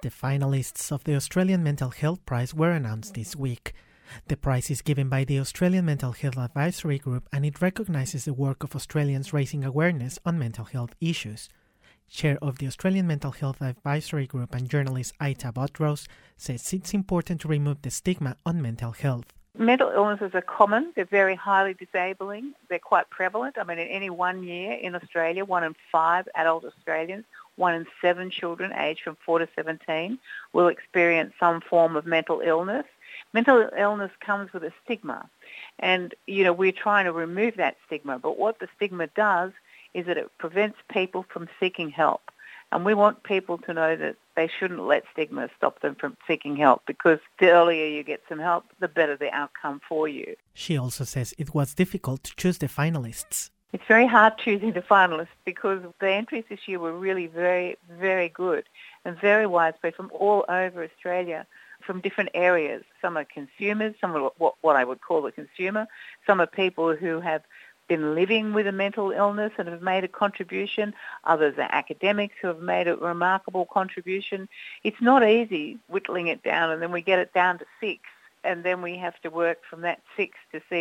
The finalists of the Australian Mental Health Prize were announced this week. The prize is given by the Australian Mental Health Advisory Group, and it recognises the work of Australians raising awareness on mental health issues. Chair of the Australian Mental Health Advisory Group and journalist Aita Botros says it's important to remove the stigma on mental health. Mental illnesses are common. They're very highly disabling. They're quite prevalent. I mean, in any 1 year in Australia, 1 in 5 adult Australians, 1 in 7 children aged from 4 to 17 will experience some form of mental illness. Mental illness comes with a stigma. And, we're trying to remove that stigma. But what the stigma does is that it prevents people from seeking help. And we want people to know that they shouldn't let stigma stop them from seeking help, because the earlier you get some help, the better the outcome for you. She also says it was difficult to choose the finalists. It's very hard choosing the finalists because the entries this year were really very, very good and very widespread from all over Australia, from different areas. Some are consumers, some are what I would call a consumer. Some are people who have been living with a mental illness and have made a contribution. Others are academics who have made a remarkable contribution. It's not easy whittling it down, and then we get it down to 6, and then we have to work from that 6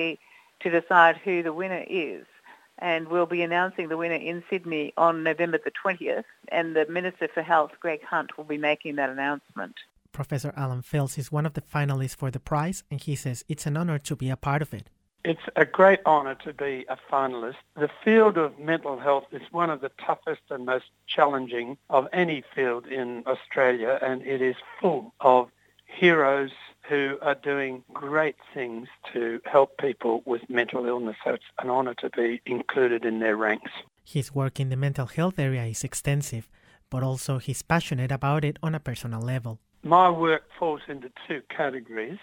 to decide who the winner is. And we'll be announcing the winner in Sydney on November the 20th, and the Minister for Health, Greg Hunt, will be making that announcement. Professor Alan Fels is one of the finalists for the prize, and he says it's an honour to be a part of it. It's a great honour to be a finalist. The field of mental health is one of the toughest and most challenging of any field in Australia, and it is full of heroes who are doing great things to help people with mental illness. So it's an honour to be included in their ranks. His work in the mental health area is extensive, but also he's passionate about it on a personal level. My work falls into 2 categories.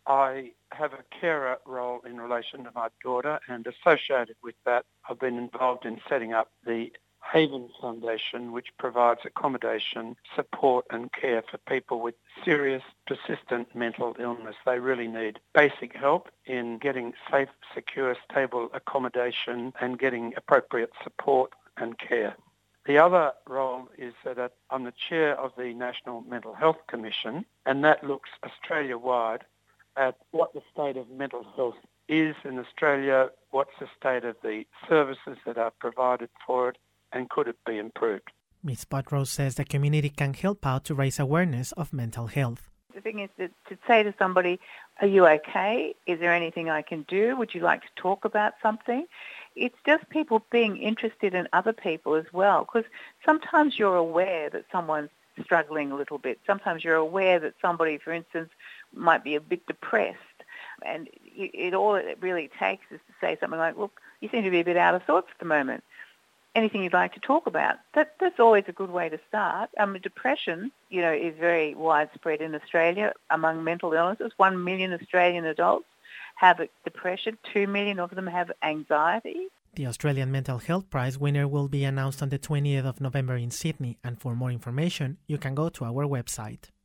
I have a carer role in relation to my daughter, and associated with that, I've been involved in setting up the Haven Foundation, which provides accommodation, support and care for people with serious, persistent mental illness. They really need basic help in getting safe, secure, stable accommodation and getting appropriate support and care. The other role is that I'm the chair of the National Mental Health Commission, and that looks Australia-wide at what the state of mental health is in Australia, what's the state of the services that are provided for it, and could it be improved. Ms. Botros says the community can help out to raise awareness of mental health. The thing is to say to somebody, are you okay? Is there anything I can do? Would you like to talk about something? It's just people being interested in other people as well, because sometimes you're aware that someone's struggling a little bit. Sometimes you're aware that somebody, for instance, might be a bit depressed, and all it really takes is to say something like, look, you seem to be a bit out of sorts at the moment. Anything you'd like to talk about? That's always a good way to start. Depression, is very widespread in Australia among mental illnesses. 1 million Australian adults have depression. 2 million of them have anxiety. The Australian Mental Health Prize winner will be announced on the 20th of November in Sydney, and for more information, you can go to our website.